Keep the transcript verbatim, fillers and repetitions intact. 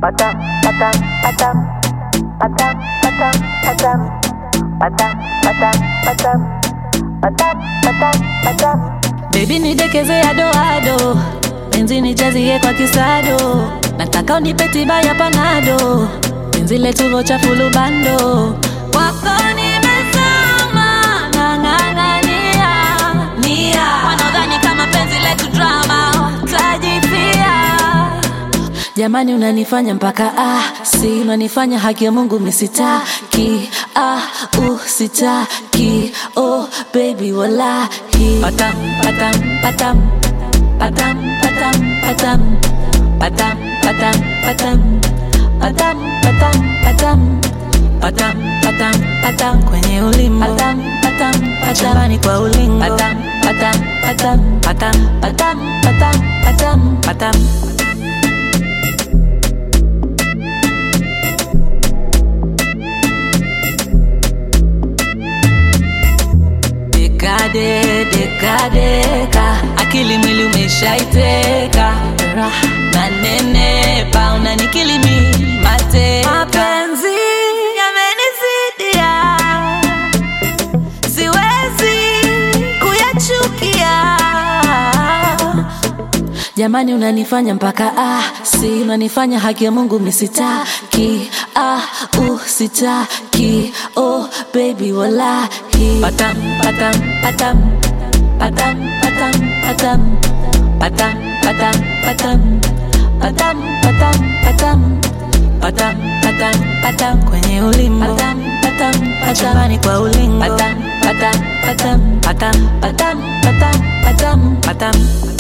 patam, patam, patam, patam, patam, patam, patam, patam, patam, patam, patam, patam. Baby nidekeze ado ado, penzi nijazie kwa kisado, nataka unipe tiba ya panado, penzi letu vocha fulu bando. Wako nimezama, ngangangania nia, wanaodhani kama penzi letu drama tajifia. Jamani unanifanya mpaka ah, si unanifanya haki ya Mungu misitaki ah, uh, sitaki oh baby wallahi. Patam patam patam patam patam patam patam patam patam patam patam patam patam patam patam kwenye ulimi patam patam patam kwa ulingo patam patam patam patam patam patam patam patam. Dekade, dekadeka, akili mwili umeshaiteka, na nenepa unanikili mi mateka. Mapenzi yamenizidia, siwezi kuyachukia. Jamani unanifanya mpaka ah, si unanifanya haki ya Mungu misitaki ah, uh, sitaki oh baby wallahi. Patam patam patam patam patam patam patam patam patam patam patam patam patam patam patam kwenye ulimi patam patam patam kwa ulingo patam patam patam patam patam patam patam patam.